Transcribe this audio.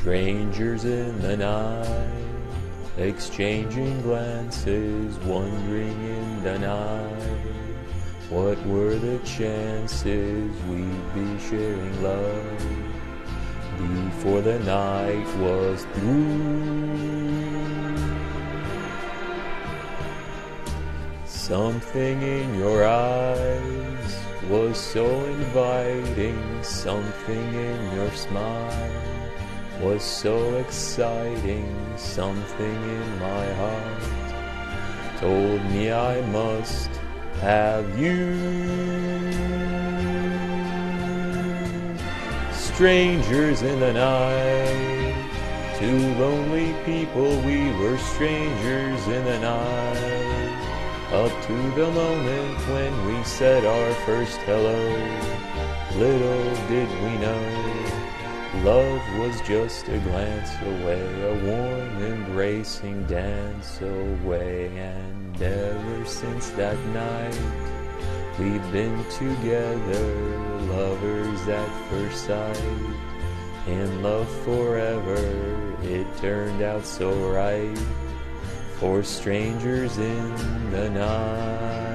Strangers in the night, exchanging glances, wondering in the night, what were the chances we'd be sharing love before the night was through. Something in your eyes was so inviting, something in your smile was so exciting, something in my heart told me I must have you. Strangers in the night, two lonely people, we were strangers in the night, up to the moment when we said our first hello. Little did we know, love was just a glance away, a warm embracing dance away. And ever since that night, we've been together, lovers at first sight, in love forever. It turned out so right, for strangers in the night.